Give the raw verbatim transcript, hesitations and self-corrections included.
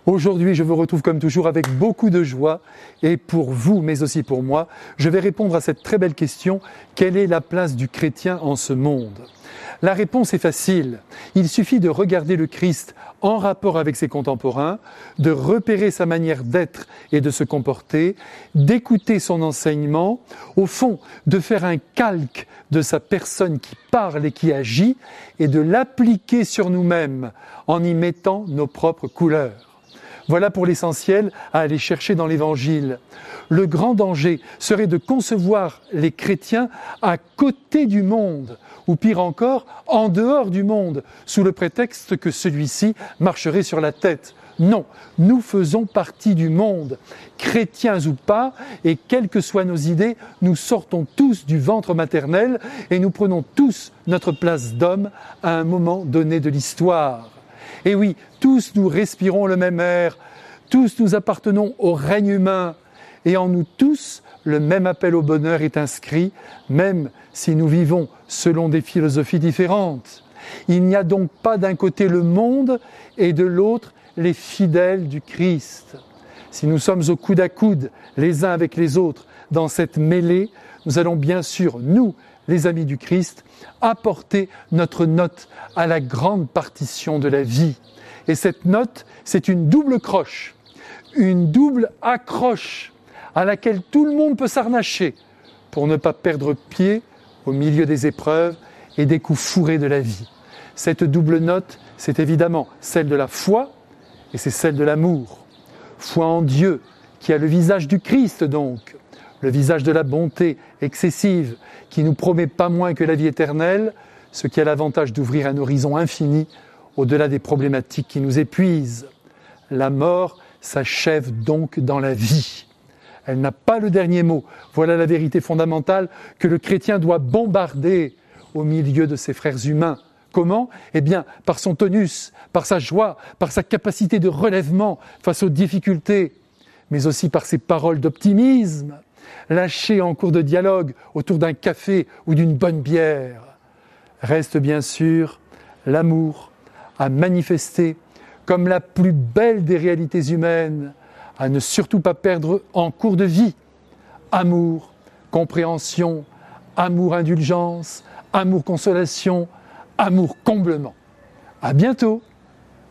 Aujourd'hui, je vous retrouve comme toujours avec beaucoup de joie et pour vous, mais aussi pour moi, je vais répondre à cette très belle question, quelle est la place du chrétien en ce monde ? La réponse est facile, il suffit de regarder le Christ en rapport avec ses contemporains, de repérer sa manière d'être et de se comporter, d'écouter son enseignement, au fond, de faire un calque de sa personne qui parle et qui agit et de l'appliquer sur nous-mêmes en y mettant nos propres couleurs. Voilà pour l'essentiel à aller chercher dans l'Évangile. Le grand danger serait de concevoir les chrétiens à côté du monde, ou pire encore, en dehors du monde, sous le prétexte que celui-ci marcherait sur la tête. Non, nous faisons partie du monde, chrétiens ou pas, et quelles que soient nos idées, nous sortons tous du ventre maternel et nous prenons tous notre place d'homme à un moment donné de l'histoire. Et oui, tous nous respirons le même air, tous nous appartenons au règne humain, et en nous tous, le même appel au bonheur est inscrit, même si nous vivons selon des philosophies différentes. Il n'y a donc pas d'un côté le monde et de l'autre les fidèles du Christ. Si nous sommes au coude à coude, les uns avec les autres, dans cette mêlée, nous allons bien sûr, nous, les amis du Christ, apporter notre note à la grande partition de la vie. Et cette note, c'est une double croche, une double accroche à laquelle tout le monde peut s'harnacher pour ne pas perdre pied au milieu des épreuves et des coups fourrés de la vie. Cette double note, c'est évidemment celle de la foi et c'est celle de l'amour. Foi en Dieu, qui a le visage du Christ donc, le visage de la bonté excessive, qui nous promet pas moins que la vie éternelle, ce qui a l'avantage d'ouvrir un horizon infini au-delà des problématiques qui nous épuisent. La mort s'achève donc dans la vie. Elle n'a pas le dernier mot. Voilà la vérité fondamentale que le chrétien doit bombarder au milieu de ses frères humains. Comment ? Eh bien, par son tonus, par sa joie, par sa capacité de relèvement face aux difficultés, mais aussi par ses paroles d'optimisme, lâchées en cours de dialogue autour d'un café ou d'une bonne bière. Reste bien sûr l'amour à manifester comme la plus belle des réalités humaines, à ne surtout pas perdre en cours de vie. Amour, compréhension, amour indulgence, amour consolation, amour comblement. À bientôt.